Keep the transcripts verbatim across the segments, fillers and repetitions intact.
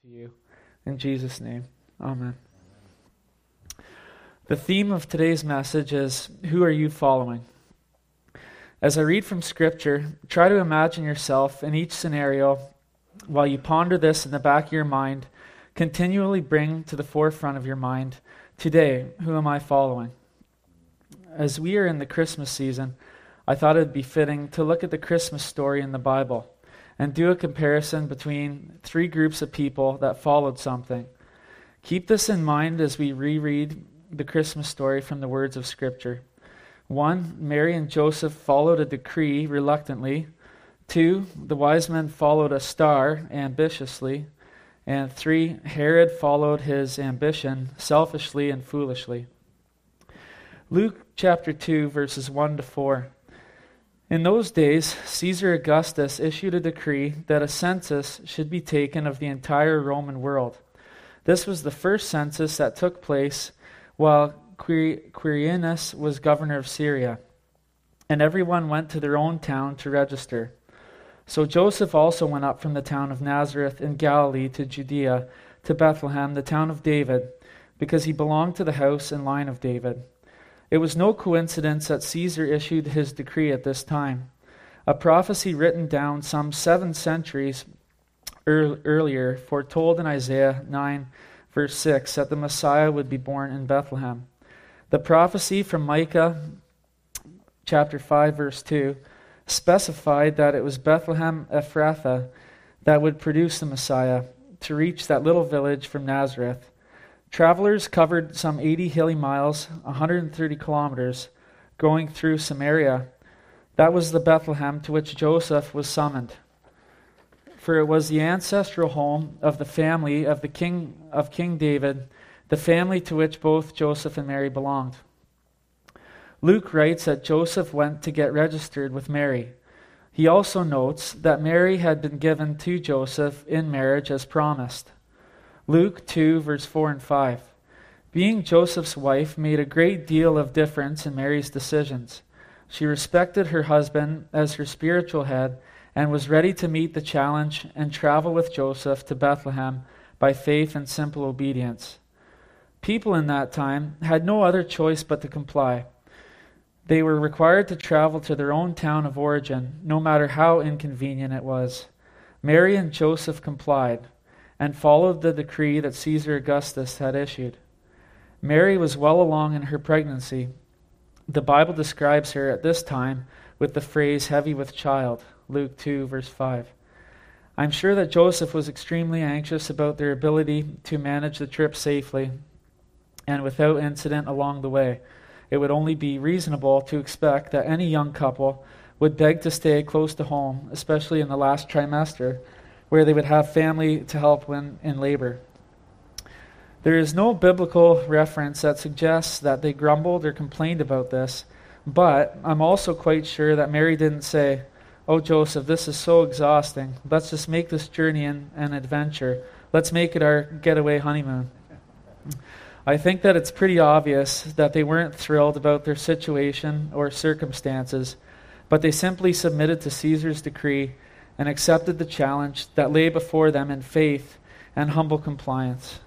you. In Jesus' name, amen. The theme of today's message is, who are you following? As I read from Scripture, try to imagine yourself in each scenario. While you ponder this in the back of your mind, continually bring to the forefront of your mind, today, who am I following? As we are in the Christmas season, I thought it would be fitting to look at the Christmas story in the Bible and do a comparison between three groups of people that followed something. Keep this in mind as we reread the Christmas story from the words of Scripture. One, Mary and Joseph followed a decree reluctantly. Two, the wise men followed a star ambitiously. And three, Herod followed his ambition selfishly and foolishly. Luke chapter two, verses one to four. In those days, Caesar Augustus issued a decree that a census should be taken of the entire Roman world. This was the first census that took place while Quirinius was governor of Syria, and everyone went to their own town to register. So Joseph also went up from the town of Nazareth in Galilee to Judea, to Bethlehem, the town of David, because he belonged to the house and line of David. It was no coincidence that Caesar issued his decree at this time. A prophecy written down some seven centuries earlier foretold in Isaiah nine, verse six, that the Messiah would be born in Bethlehem. The prophecy from Micah chapter five, verse two, specified that it was Bethlehem Ephrathah that would produce the Messiah to reach that little village from Nazareth. Travelers covered some eighty hilly miles, one hundred thirty kilometers, going through Samaria. That was the Bethlehem to which Joseph was summoned, for it was the ancestral home of the family of the king of King David, the family to which both Joseph and Mary belonged. Luke writes that Joseph went to get registered with Mary. He also notes that Mary had been given to Joseph in marriage as promised. Luke two, verse four and five. Being Joseph's wife made a great deal of difference in Mary's decisions. She respected her husband as her spiritual head and was ready to meet the challenge and travel with Joseph to Bethlehem by faith and simple obedience. People in that time had no other choice but to comply. They were required to travel to their own town of origin, no matter how inconvenient it was. Mary and Joseph complied and followed the decree that Caesar Augustus had issued. Mary was well along in her pregnancy. The Bible describes her at this time with the phrase heavy with child, Luke two, verse five. I'm sure that Joseph was extremely anxious about their ability to manage the trip safely and without incident along the way. It would only be reasonable to expect that any young couple would beg to stay close to home, especially in the last trimester, where they would have family to help when in labor. There is no biblical reference that suggests that they grumbled or complained about this, but I'm also quite sure that Mary didn't say, "Oh, Joseph, this is so exhausting. Let's just make this journey an, an adventure. Let's make it our getaway honeymoon." I think that it's pretty obvious that they weren't thrilled about their situation or circumstances, but they simply submitted to Caesar's decree and accepted the challenge that lay before them in faith and humble compliance.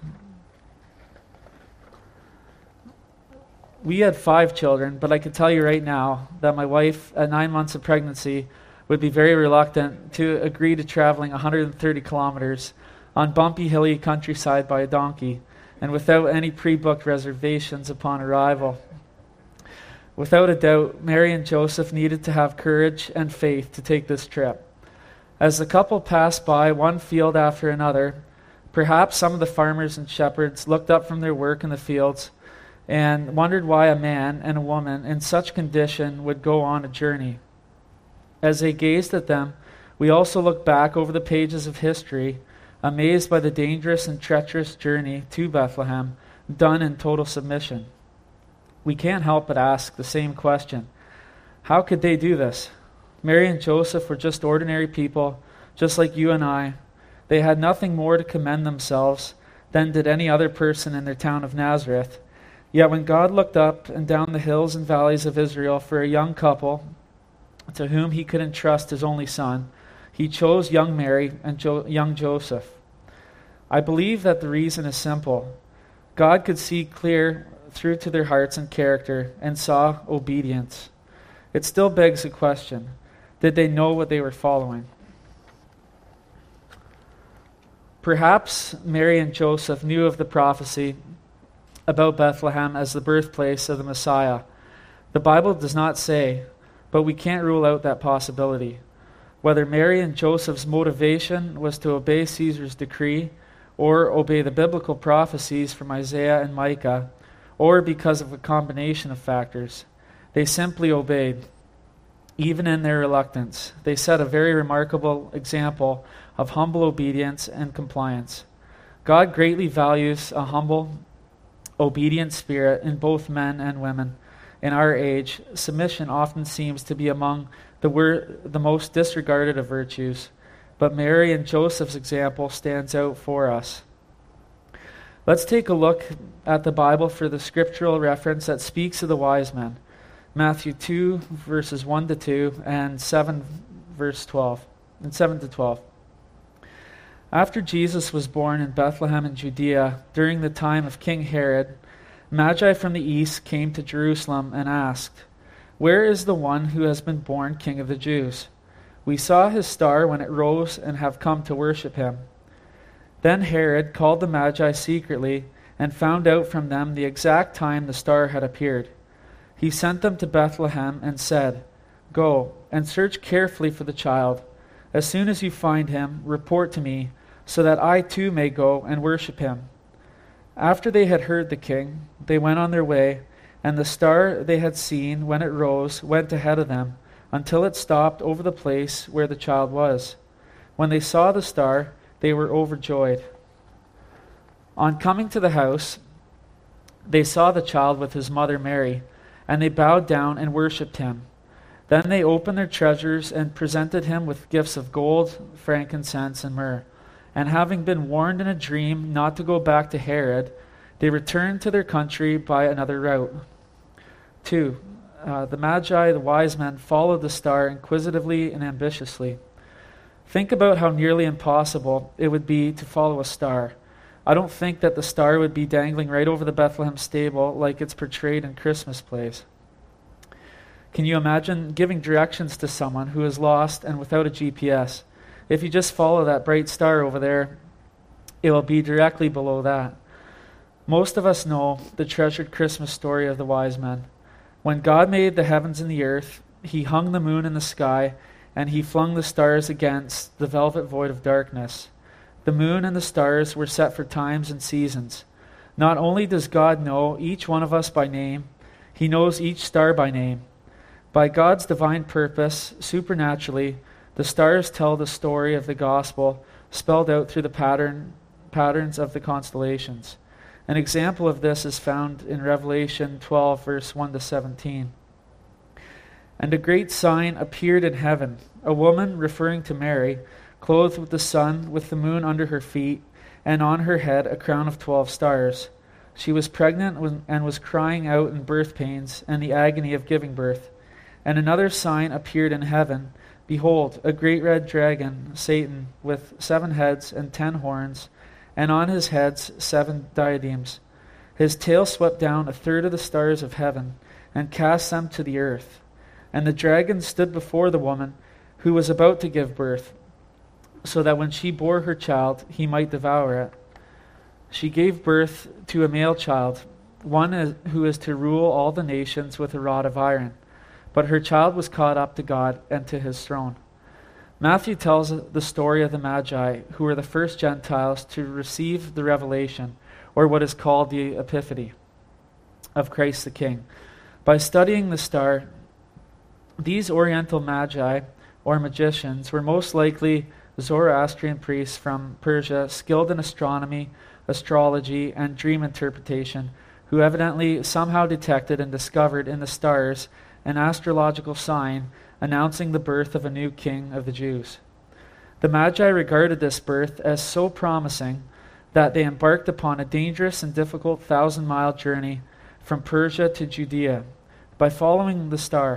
We had five children, but I can tell you right now that my wife, at nine months of pregnancy, would be very reluctant to agree to traveling one hundred thirty kilometers on bumpy, hilly countryside by a donkey, and without any pre-booked reservations upon arrival. Without a doubt, Mary and Joseph needed to have courage and faith to take this trip. As the couple passed by one field after another, perhaps some of the farmers and shepherds looked up from their work in the fields and wondered why a man and a woman in such condition would go on a journey. As they gazed at them, we also looked back over the pages of history, amazed by the dangerous and treacherous journey to Bethlehem, done in total submission. We can't help but ask the same question. How could they do this? Mary and Joseph were just ordinary people, just like you and I. They had nothing more to commend themselves than did any other person in their town of Nazareth. Yet when God looked up and down the hills and valleys of Israel for a young couple to whom he could entrust his only son, he chose young Mary and jo- young Joseph. I believe that the reason is simple. God could see clear through to their hearts and character and saw obedience. It still begs the question, did they know what they were following? Perhaps Mary and Joseph knew of the prophecy about Bethlehem as the birthplace of the Messiah. The Bible does not say, but we can't rule out that possibility. Whether Mary and Joseph's motivation was to obey Caesar's decree or obey the biblical prophecies from Isaiah and Micah, or because of a combination of factors, they simply obeyed, even in their reluctance. They set a very remarkable example of humble obedience and compliance. God greatly values a humble, obedient spirit in both men and women. In our age, submission often seems to be among the, wor- the most disregarded of virtues, but Mary and Joseph's example stands out for us. Let's take a look at the Bible for the scriptural reference that speaks of the wise men. Matthew two, verses one to two, and seven, verse twelve, and seven to twelve. After Jesus was born in Bethlehem in Judea, during the time of King Herod, Magi from the east came to Jerusalem and asked, "Where is the one who has been born King of the Jews? We saw his star when it rose and have come to worship him." Then Herod called the Magi secretly and found out from them the exact time the star had appeared. He sent them to Bethlehem and said, "Go and search carefully for the child. As soon as you find him, report to me, so that I too may go and worship him." After they had heard the king, they went on their way, and the star they had seen when it rose went ahead of them, until it stopped over the place where the child was. When they saw the star, they were overjoyed. On coming to the house, they saw the child with his mother Mary, and they bowed down and worshipped him. Then they opened their treasures and presented him with gifts of gold, frankincense, and myrrh. And having been warned in a dream not to go back to Herod, they returned to their country by another route. Two, uh, the Magi, the wise men, followed the star inquisitively and ambitiously. Think about how nearly impossible it would be to follow a star. I don't think that the star would be dangling right over the Bethlehem stable like it's portrayed in Christmas plays. Can you imagine giving directions to someone who is lost and without a G P S? If you just follow that bright star over there, it will be directly below that. Most of us know the treasured Christmas story of the wise men. When God made the heavens and the earth, he hung the moon in the sky, and he flung the stars against the velvet void of darkness. The moon and the stars were set for times and seasons. Not only does God know each one of us by name, he knows each star by name. By God's divine purpose, supernaturally, the stars tell the story of the gospel spelled out through the pattern patterns of the constellations. An example of this is found in Revelation twelve, verse one to seventeen. And a great sign appeared in heaven, a woman, referring to Mary, clothed with the sun, with the moon under her feet, and on her head a crown of twelve stars. She was pregnant and was crying out in birth pains and the agony of giving birth. And another sign appeared in heaven. Behold, a great red dragon, Satan, with seven heads and ten horns, and on his heads seven diadems. His tail swept down a third of the stars of heaven, and cast them to the earth. And the dragon stood before the woman, who was about to give birth, so that when she bore her child, he might devour it. She gave birth to a male child, one who is to rule all the nations with a rod of iron. But her child was caught up to God and to his throne. Matthew tells the story of the Magi, who were the first Gentiles to receive the revelation, or what is called the Epiphany, of Christ the King. By studying the star, these Oriental Magi, or magicians, were most likely Zoroastrian priests from Persia, skilled in astronomy, astrology, and dream interpretation, who evidently somehow detected and discovered in the stars an astrological sign announcing the birth of a new king of the Jews. The Magi regarded this birth as so promising that they embarked upon a dangerous and difficult thousand-mile journey from Persia to Judea by following the star.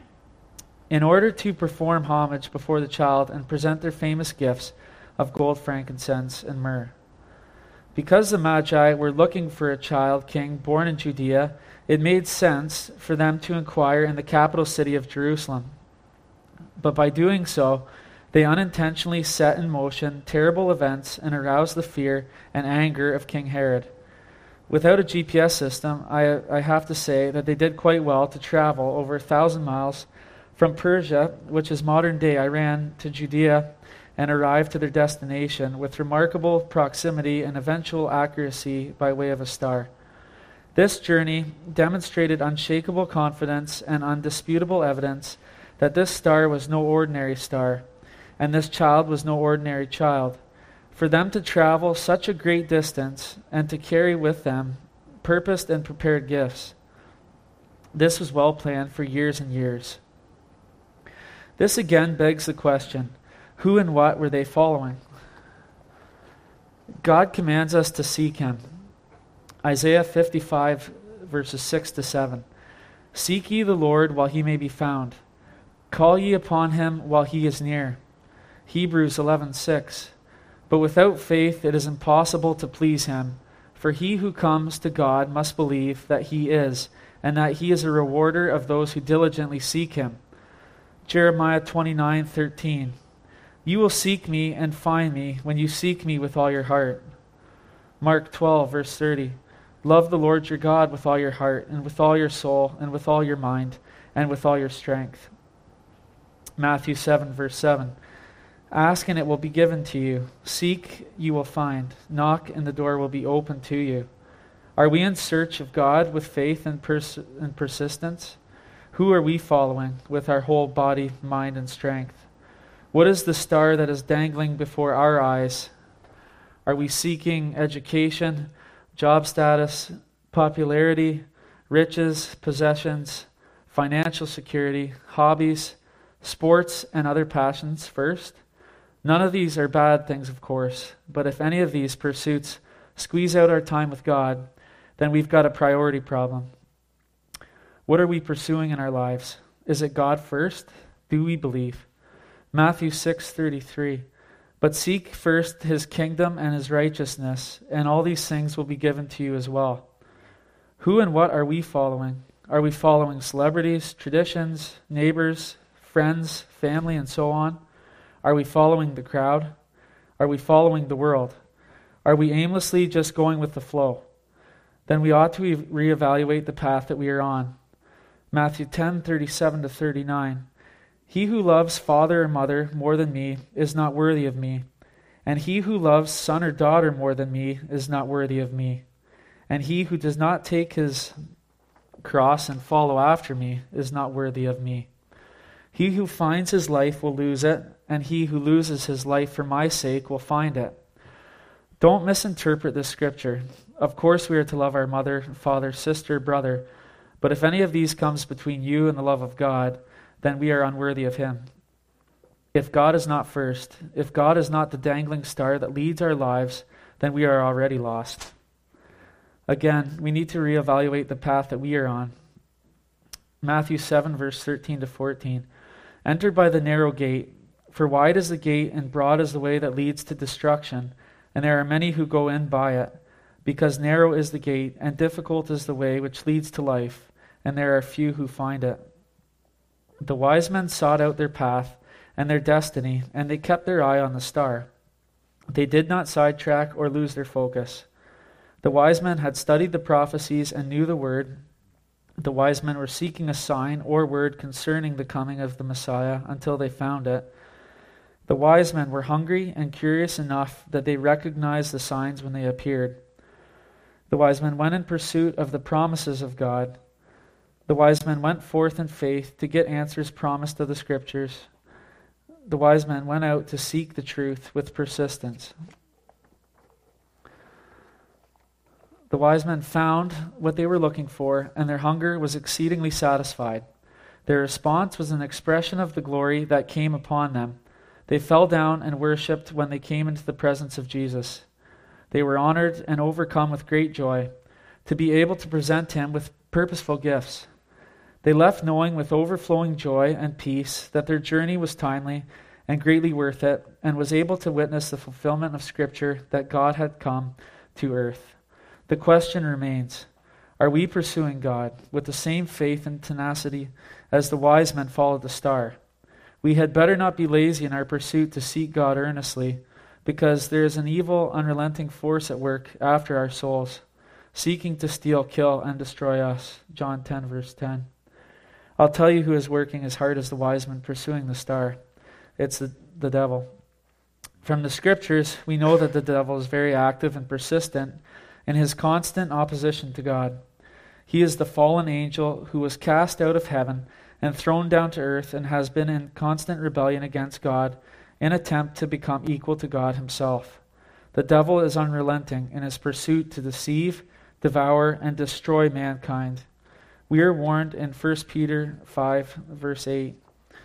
In order to perform homage before the child and present their famous gifts of gold, frankincense, and myrrh. Because the Magi were looking for a child king born in Judea, it made sense for them to inquire in the capital city of Jerusalem. But by doing so, they unintentionally set in motion terrible events and aroused the fear and anger of King Herod. Without a G P S system, I, I have to say that they did quite well to travel over a thousand miles from Persia, which is modern-day Iran, to Judea, and arrive to their destination with remarkable proximity and eventual accuracy by way of a star. This journey demonstrated unshakable confidence and undisputable evidence that this star was no ordinary star, and this child was no ordinary child. For them to travel such a great distance and to carry with them purposed and prepared gifts, this was well planned for years and years. This again begs the question, who and what were they following? God commands us to seek him. Isaiah fifty-five, verses six to seven. Seek ye the Lord while he may be found. Call ye upon him while he is near. Hebrews eleven six. But without faith it is impossible to please him. For he who comes to God must believe that he is, and that he is a rewarder of those who diligently seek him. Jeremiah twenty-nine thirteen. You will seek me and find me when you seek me with all your heart. Mark twelve, verse thirty. Love the Lord your God with all your heart, and with all your soul, and with all your mind, and with all your strength. Matthew seven, verse seven. Ask and it will be given to you. Seek, you will find. Knock and the door will be opened to you. Are we in search of God with faith and, pers- and persistence? Who are we following with our whole body, mind, and strength? What is the star that is dangling before our eyes? Are we seeking education, job status, popularity, riches, possessions, financial security, hobbies, sports, and other passions first? None of these are bad things, of course, but if any of these pursuits squeeze out our time with God, then we've got a priority problem. What are we pursuing in our lives? Is it God first? Do we believe? Matthew six thirty-three. But seek first his kingdom and his righteousness, and all these things will be given to you as well. Who and what are we following? Are we following celebrities, traditions, neighbors, friends, family, and so on? Are we following the crowd? Are we following the world? Are we aimlessly just going with the flow? Then we ought to re- reevaluate the path that we are on. Matthew ten thirty-seven to thirty-nine. He who loves father or mother more than me is not worthy of me, and he who loves son or daughter more than me is not worthy of me. And he who does not take his cross and follow after me is not worthy of me. He who finds his life will lose it, and he who loses his life for my sake will find it. Don't misinterpret this scripture. Of course we are to love our mother, father, sister, brother, but if any of these comes between you and the love of God, then we are unworthy of him. If God is not first, if God is not the dangling star that leads our lives, then we are already lost. Again, we need to reevaluate the path that we are on. Matthew seven, verse thirteen to fourteen. Enter by the narrow gate, for wide is the gate and broad is the way that leads to destruction, and there are many who go in by it, because narrow is the gate and difficult is the way which leads to life, and there are few who find it. The wise men sought out their path and their destiny, and they kept their eye on the star. They did not sidetrack or lose their focus. The wise men had studied the prophecies and knew the word. The wise men were seeking a sign or word concerning the coming of the Messiah until they found it. The wise men were hungry and curious enough that they recognized the signs when they appeared. The wise men went in pursuit of the promises of God. The wise men went forth in faith to get answers promised of the scriptures. The wise men went out to seek the truth with persistence. The wise men found what they were looking for, and their hunger was exceedingly satisfied. Their response was an expression of the glory that came upon them. They fell down and worshipped when they came into the presence of Jesus. They were honored and overcome with great joy to be able to present him with purposeful gifts. They left knowing with overflowing joy and peace that their journey was timely and greatly worth it, and was able to witness the fulfillment of Scripture that God had come to earth. The question remains, are we pursuing God with the same faith and tenacity as the wise men followed the star? We had better not be lazy in our pursuit to seek God earnestly, because there is an evil, unrelenting force at work after our souls, seeking to steal, kill, and destroy us. John ten, verse ten. I'll tell you who is working as hard as the wise men pursuing the star. It's the, the devil. From the scriptures, we know that the devil is very active and persistent in his constant opposition to God. He is the fallen angel who was cast out of heaven and thrown down to earth and has been in constant rebellion against God in attempt to become equal to God himself. The devil is unrelenting in his pursuit to deceive, devour, and destroy mankind. We are warned in First Peter five, verse eight.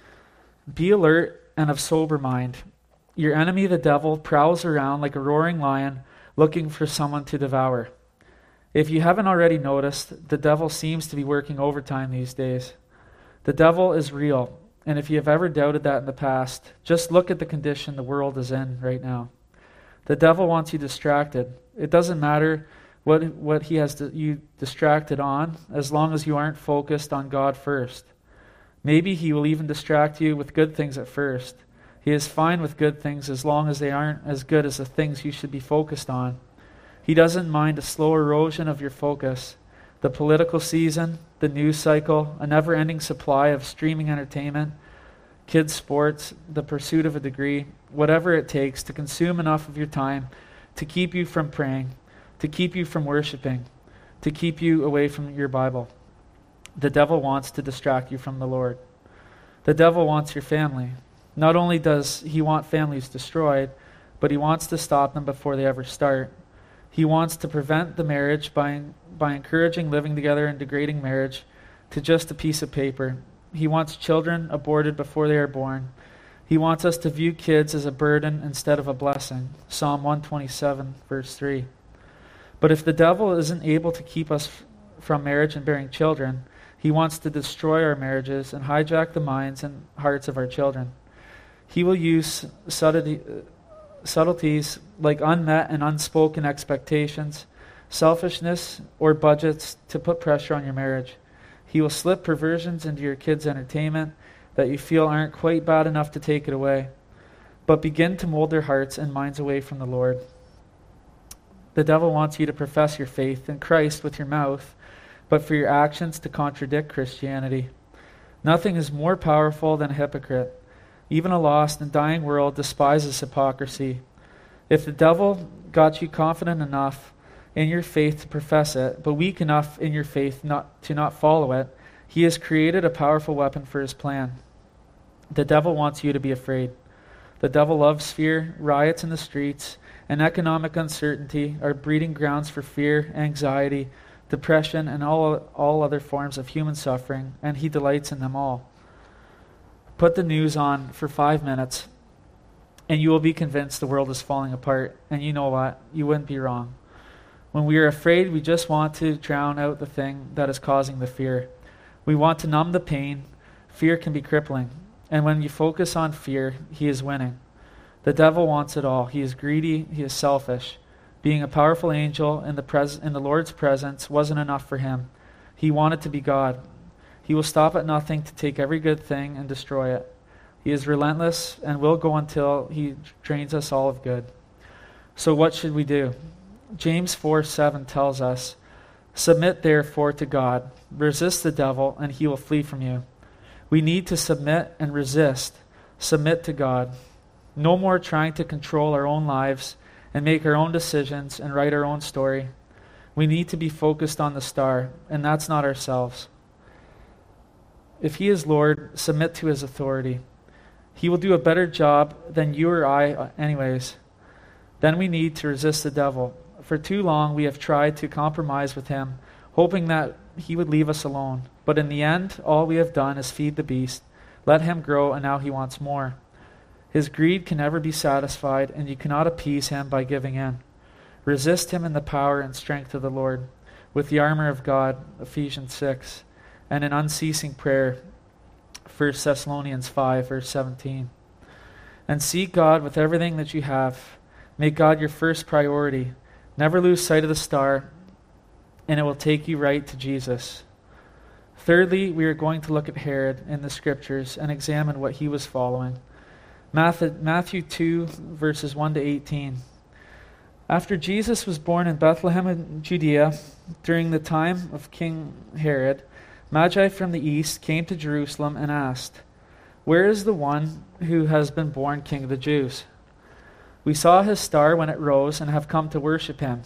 Be alert and of sober mind. Your enemy, the devil, prowls around like a roaring lion looking for someone to devour. If you haven't already noticed, the devil seems to be working overtime these days. The devil is real, and if you have ever doubted that in the past, just look at the condition the world is in right now. The devil wants you distracted. It doesn't matter what what he has to, you distracted on, as long as you aren't focused on God first. Maybe he will even distract you with good things at first. He is fine with good things as long as they aren't as good as the things you should be focused on. He doesn't mind a slow erosion of your focus. The political season, the news cycle, a never-ending supply of streaming entertainment, kids' sports, the pursuit of a degree, whatever it takes to consume enough of your time to keep you from praying, to keep you from worshiping, to keep you away from your Bible. The devil wants to distract you from the Lord. The devil wants your family. Not only does he want families destroyed, but he wants to stop them before they ever start. He wants to prevent the marriage by, by encouraging living together and degrading marriage to just a piece of paper. He wants children aborted before they are born. He wants us to view kids as a burden instead of a blessing. Psalm one twenty-seven, verse three. But if the devil isn't able to keep us f- from marriage and bearing children, he wants to destroy our marriages and hijack the minds and hearts of our children. He will use subtlety, subtleties like unmet and unspoken expectations, selfishness, or budgets to put pressure on your marriage. He will slip perversions into your kids' entertainment that you feel aren't quite bad enough to take it away, but begin to mold their hearts and minds away from the Lord. The devil wants you to profess your faith in Christ with your mouth, but for your actions to contradict Christianity. Nothing is more powerful than a hypocrite. Even a lost and dying world despises hypocrisy. If the devil got you confident enough in your faith to profess it, but weak enough in your faith not to not follow it, he has created a powerful weapon for his plan. The devil wants you to be afraid. The devil loves fear. Riots in the streets and economic uncertainty are breeding grounds for fear, anxiety, depression, and all, all other forms of human suffering, and he delights in them all. Put the news on for five minutes, and you will be convinced the world is falling apart. And you know what? You wouldn't be wrong. When we are afraid, we just want to drown out the thing that is causing the fear. We want to numb the pain. Fear can be crippling. And when you focus on fear, he is winning. The devil wants it all. He is greedy. He is selfish. Being a powerful angel in the pres- in the Lord's presence wasn't enough for him. He wanted to be God. He will stop at nothing to take every good thing and destroy it. He is relentless and will go until he drains us all of good. So what should we do? James four seven tells us, "Submit therefore to God. Resist the devil, and he will flee from you." We need to submit and resist. Submit to God. No more trying to control our own lives and make our own decisions and write our own story. We need to be focused on the star, and that's not ourselves. If he is Lord, submit to his authority. He will do a better job than you or I anyways. Then we need to resist the devil. For too long we have tried to compromise with him, hoping that he would leave us alone. But in the end, all we have done is feed the beast, let him grow, and now he wants more. His greed can never be satisfied, and you cannot appease him by giving in. Resist him in the power and strength of the Lord, with the armor of God, Ephesians six, and in unceasing prayer, First Thessalonians five, verse seventeen. And seek God with everything that you have. Make God your first priority. Never lose sight of the star, and it will take you right to Jesus. Thirdly, we are going to look at Herod in the scriptures and examine what he was following. Matthew two, verses one to eighteen. After Jesus was born in Bethlehem in Judea, during the time of King Herod, Magi from the east came to Jerusalem and asked, "Where is the one who has been born King of the Jews? We saw his star when it rose and have come to worship him."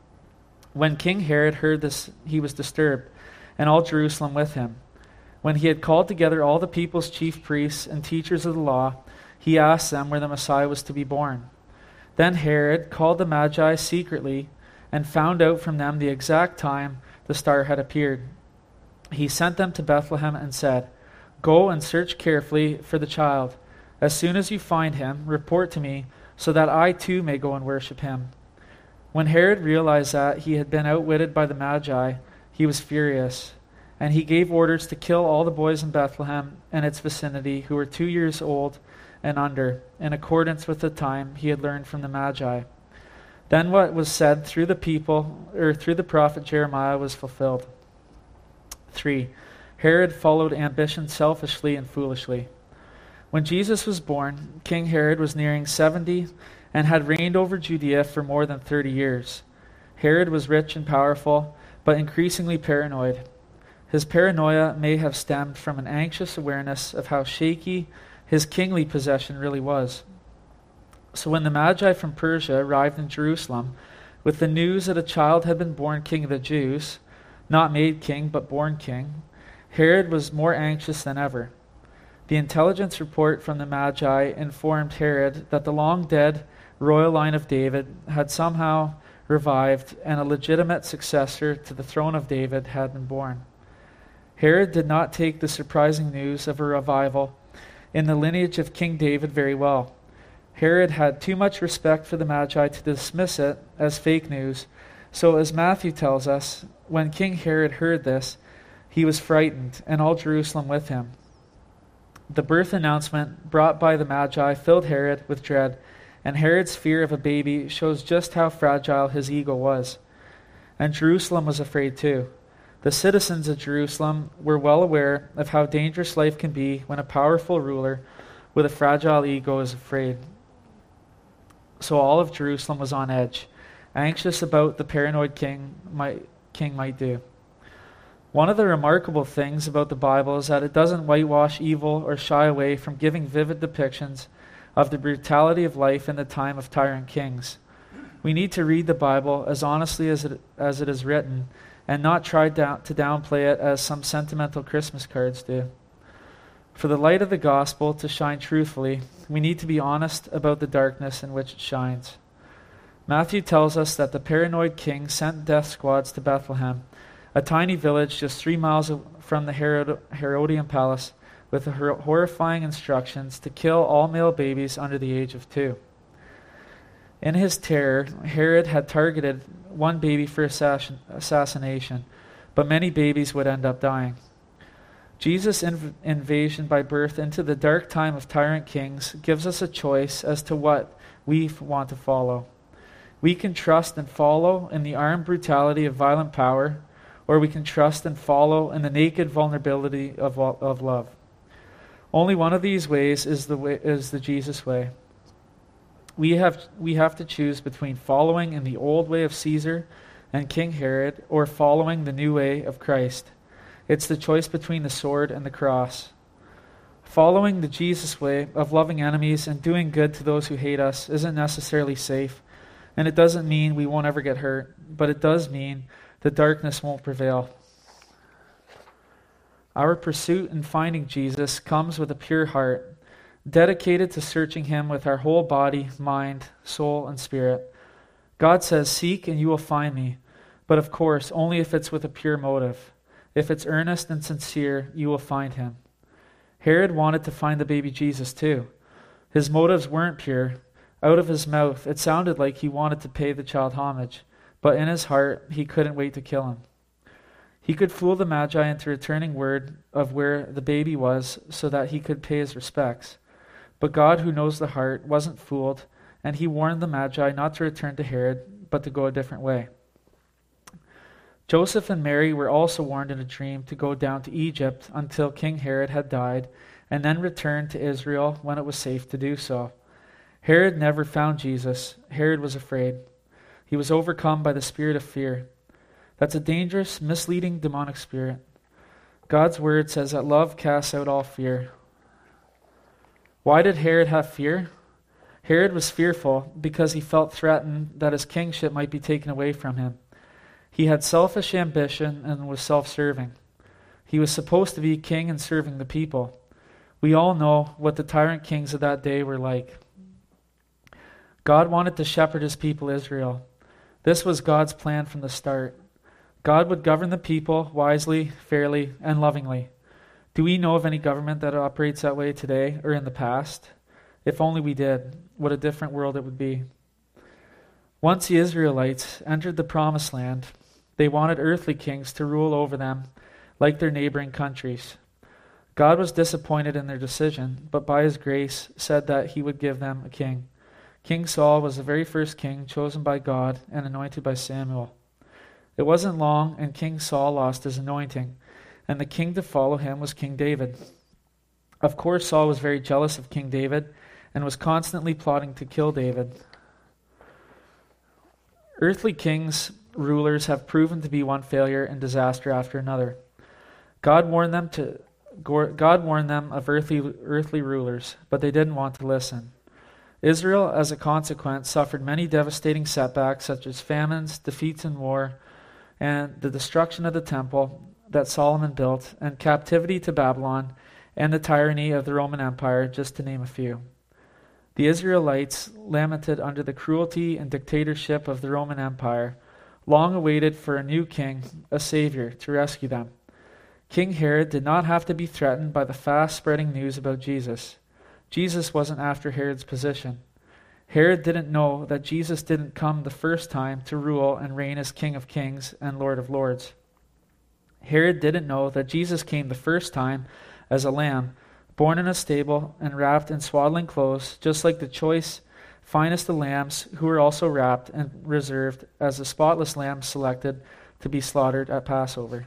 When King Herod heard this, he was disturbed, and all Jerusalem with him. When he had called together all the people's chief priests and teachers of the law, he asked them where the Messiah was to be born. Then Herod called the Magi secretly and found out from them the exact time the star had appeared. He sent them to Bethlehem and said, "Go and search carefully for the child. As soon as you find him, report to me, so that I too may go and worship him." When Herod realized that he had been outwitted by the Magi, he was furious, and he gave orders to kill all the boys in Bethlehem and its vicinity who were two years old and under, in accordance with the time he had learned from the Magi. Then what was said through the people, or through the prophet Jeremiah, was fulfilled. Three, Herod followed ambition selfishly and foolishly. When Jesus was born, King Herod was nearing seventy and had reigned over Judea for more than thirty years. Herod was rich and powerful, but increasingly paranoid. His paranoia may have stemmed from an anxious awareness of how shaky his kingly possession really was. So when the Magi from Persia arrived in Jerusalem with the news that a child had been born King of the Jews, not made king but born king, Herod was more anxious than ever. The intelligence report from the Magi informed Herod that the long-dead royal line of David had somehow revived and a legitimate successor to the throne of David had been born. Herod did not take the surprising news of a revival in the lineage of King David very well. Herod had too much respect for the Magi to dismiss it as fake news, so as Matthew tells us, when King Herod heard this, he was frightened, and all Jerusalem with him. The birth announcement brought by the Magi filled Herod with dread, and Herod's fear of a baby shows just how fragile his ego was. And Jerusalem was afraid too. The citizens of Jerusalem were well aware of how dangerous life can be when a powerful ruler with a fragile ego is afraid. So all of Jerusalem was on edge, anxious about the paranoid king might, king might do. One of the remarkable things about the Bible is that it doesn't whitewash evil or shy away from giving vivid depictions of the brutality of life in the time of tyrant kings. We need to read the Bible as honestly as it, as it is written, and not try down, to downplay it as some sentimental Christmas cards do. For the light of the gospel to shine truthfully, we need to be honest about the darkness in which it shines. Matthew tells us that the paranoid king sent death squads to Bethlehem, a tiny village just three miles from the Herod- Herodian palace, with the horrifying instructions to kill all male babies under the age of two. In his terror, Herod had targeted one baby for assassin- assassination, but many babies would end up dying. Jesus' inv- invasion by birth into the dark time of tyrant kings gives us a choice as to what we f- want to follow. We can trust and follow in the armed brutality of violent power, or we can trust and follow in the naked vulnerability of, of love. Only one of these ways is the way, is the Jesus way. We have we have to choose between following in the old way of Caesar and King Herod, or following the new way of Christ. It's the choice between the sword and the cross. Following the Jesus way of loving enemies and doing good to those who hate us isn't necessarily safe, and it doesn't mean we won't ever get hurt, but it does mean the darkness won't prevail. Our pursuit in finding Jesus comes with a pure heart, dedicated to searching him with our whole body, mind, soul, and spirit. God says, "Seek and you will find me," but of course, only if it's with a pure motive. If it's earnest and sincere, you will find him. Herod wanted to find the baby Jesus too. His motives weren't pure. Out of his mouth, it sounded like he wanted to pay the child homage, but in his heart, he couldn't wait to kill him. He could fool the Magi into returning word of where the baby was so that he could pay his respects. But God, who knows the heart, wasn't fooled, and he warned the Magi not to return to Herod, but to go a different way. Joseph and Mary were also warned in a dream to go down to Egypt until King Herod had died, and then return to Israel when it was safe to do so. Herod never found Jesus. Herod was afraid. He was overcome by the spirit of fear. That's a dangerous, misleading, demonic spirit. God's word says that love casts out all fear. Why did Herod have fear? Herod was fearful because he felt threatened that his kingship might be taken away from him. He had selfish ambition and was self-serving. He was supposed to be king and serving the people. We all know what the tyrant kings of that day were like. God wanted to shepherd his people Israel. This was God's plan from the start. God would govern the people wisely, fairly, and lovingly. Do we know of any government that operates that way today or in the past? If only we did, what a different world it would be. Once the Israelites entered the promised land, they wanted earthly kings to rule over them like their neighboring countries. God was disappointed in their decision, but by his grace said that he would give them a king. King Saul was the very first king chosen by God and anointed by Samuel. It wasn't long, and King Saul lost his anointing, and the king to follow him was King David. Of course, Saul was very jealous of King David and was constantly plotting to kill David. Earthly kings, rulers have proven to be one failure and disaster after another. God warned them to God warned them of earthly earthly rulers, but they didn't want to listen. Israel, as a consequence, suffered many devastating setbacks such as famines, defeats in war, and the destruction of the temple that Solomon built, and captivity to Babylon, and the tyranny of the Roman Empire, just to name a few. The Israelites, lamented under the cruelty and dictatorship of the Roman Empire, long awaited for a new king, a savior, to rescue them. King Herod did not have to be threatened by the fast-spreading news about Jesus. Jesus wasn't after Herod's position. Herod didn't know that Jesus didn't come the first time to rule and reign as King of Kings and Lord of Lords. Herod didn't know that Jesus came the first time as a lamb, born in a stable and wrapped in swaddling clothes, just like the choice, finest of lambs, who were also wrapped and reserved as the spotless lamb selected to be slaughtered at Passover.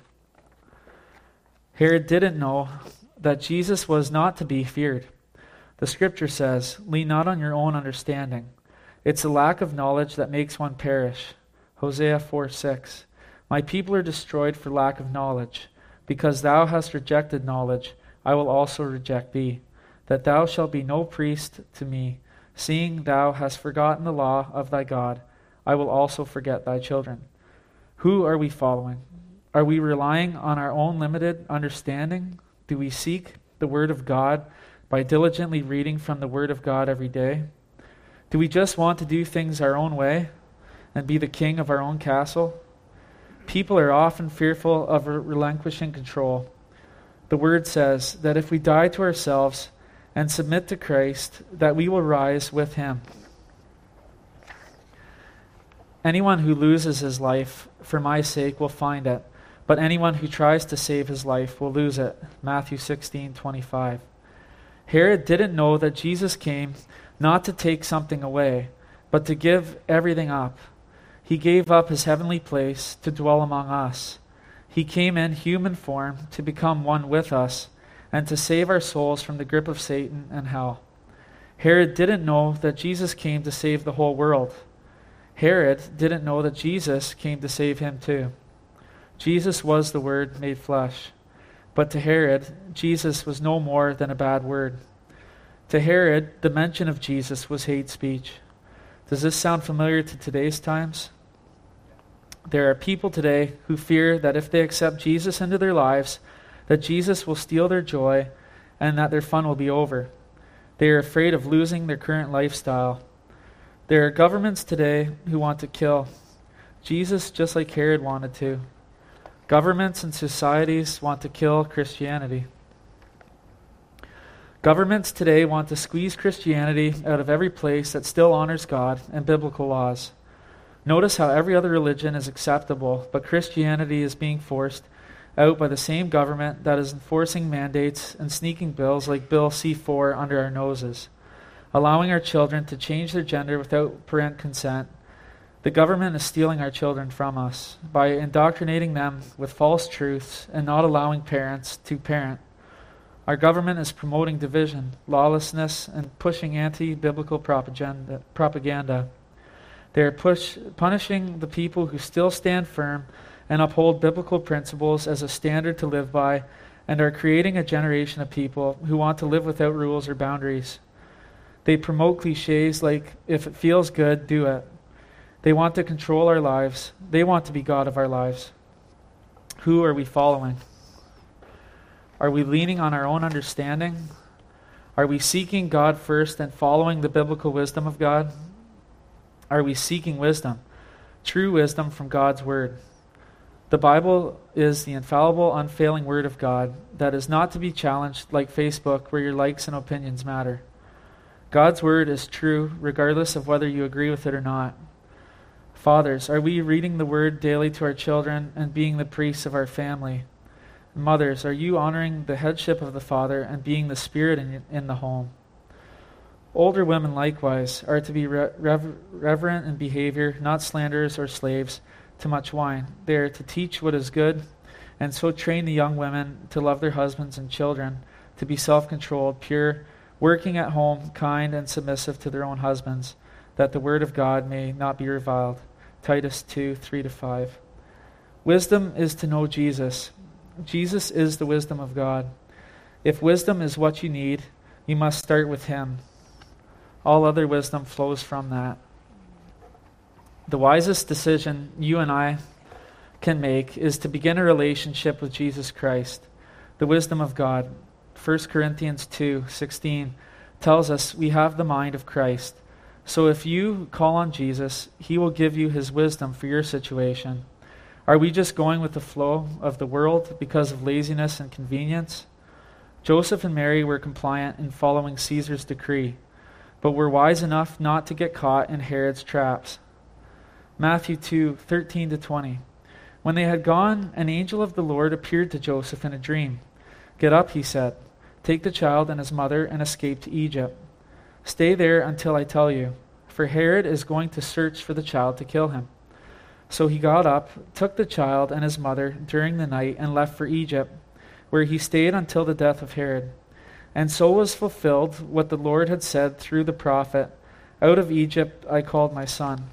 Herod didn't know that Jesus was not to be feared. The scripture says, "Lean not on your own understanding." It's the lack of knowledge that makes one perish. Hosea four six. My people are destroyed for lack of knowledge. Because thou hast rejected knowledge, I will also reject thee, that thou shalt be no priest to me. Seeing thou hast forgotten the law of thy God, I will also forget thy children. Who are we following? Are we relying on our own limited understanding? Do we seek the Word of God by diligently reading from the Word of God every day? Do we just want to do things our own way and be the king of our own castle? People are often fearful of relinquishing control. The Word says that if we die to ourselves and submit to Christ, that we will rise with Him. Anyone who loses his life for my sake will find it, but anyone who tries to save his life will lose it. Matthew sixteen twenty-five. Herod didn't know that Jesus came not to take something away, but to give everything up. He gave up his heavenly place to dwell among us. He came in human form to become one with us and to save our souls from the grip of Satan and hell. Herod didn't know that Jesus came to save the whole world. Herod didn't know that Jesus came to save him too. Jesus was the Word made flesh. But to Herod, Jesus was no more than a bad word. To Herod, the mention of Jesus was hate speech. Does this sound familiar to today's times? There are people today who fear that if they accept Jesus into their lives, that Jesus will steal their joy and that their fun will be over. They are afraid of losing their current lifestyle. There are governments today who want to kill Jesus just like Herod wanted to. Governments and societies want to kill Christianity. Governments today want to squeeze Christianity out of every place that still honors God and biblical laws. Notice how every other religion is acceptable, but Christianity is being forced out by the same government that is enforcing mandates and sneaking bills like Bill C four under our noses, allowing our children to change their gender without parent consent. The government is stealing our children from us by indoctrinating them with false truths and not allowing parents to parent. Our government is promoting division, lawlessness, and pushing anti-biblical propaganda. propaganda. They are push, punishing the people who still stand firm and uphold biblical principles as a standard to live by, and are creating a generation of people who want to live without rules or boundaries. They promote cliches like, if it feels good, do it. They want to control our lives. They want to be God of our lives. Who are we following? Are we leaning on our own understanding? Are we seeking God first and following the biblical wisdom of God? Are we seeking wisdom, true wisdom from God's Word? The Bible is the infallible, unfailing Word of God that is not to be challenged like Facebook, where your likes and opinions matter. God's Word is true regardless of whether you agree with it or not. Fathers, are we reading the Word daily to our children and being the priests of our family? Mothers, are you honoring the headship of the father and being the spirit in, in the home? Older women likewise are to be re- rever- reverent in behavior, not slanderers or slaves to much wine. They are to teach what is good, and so train the young women to love their husbands and children, to be self-controlled, pure, working at home, kind and submissive to their own husbands, that the word of God may not be reviled. Titus two, three to five. Wisdom is to know Jesus. Jesus is the wisdom of God. If wisdom is what you need, you must start with Him. All other wisdom flows from that. The wisest decision you and I can make is to begin a relationship with Jesus Christ, the wisdom of God. First Corinthians two sixteen tells us we have the mind of Christ. So if you call on Jesus, He will give you His wisdom for your situation. Are we just going with the flow of the world because of laziness and convenience? Joseph and Mary were compliant in following Caesar's decree, but were wise enough not to get caught in Herod's traps. Matthew two, thirteen to twenty. When they had gone, an angel of the Lord appeared to Joseph in a dream. Get up, he said. Take the child and his mother and escape to Egypt. Stay there until I tell you, for Herod is going to search for the child to kill him. So he got up, took the child and his mother during the night, and left for Egypt, where he stayed until the death of Herod. And so was fulfilled what the Lord had said through the prophet, out of Egypt I called my son.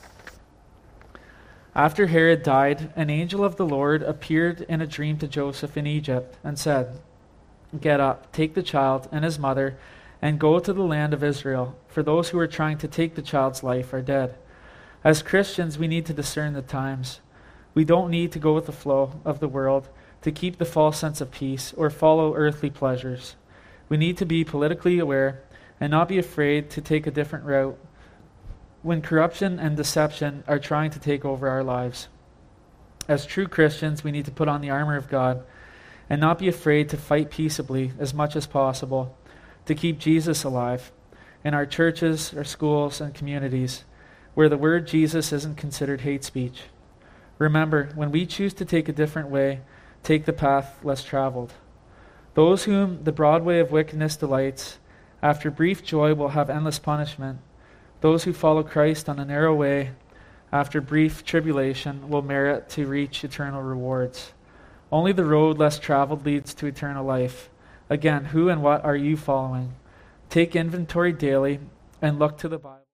After Herod died, an angel of the Lord appeared in a dream to Joseph in Egypt and said, Get up, take the child and his mother, and go to the land of Israel, for those who are trying to take the child's life are dead. As Christians, we need to discern the times. We don't need to go with the flow of the world to keep the false sense of peace or follow earthly pleasures. We need to be politically aware and not be afraid to take a different route when corruption and deception are trying to take over our lives. As true Christians, we need to put on the armor of God and not be afraid to fight peaceably as much as possible to keep Jesus alive in our churches, our schools, and communities, where the word Jesus isn't considered hate speech. Remember, when we choose to take a different way, take the path less traveled. Those whom the broad way of wickedness delights, after brief joy will have endless punishment. Those who follow Christ on a narrow way, after brief tribulation, will merit to reach eternal rewards. Only the road less traveled leads to eternal life. Again, who and what are you following? Take inventory daily and look to the Bible.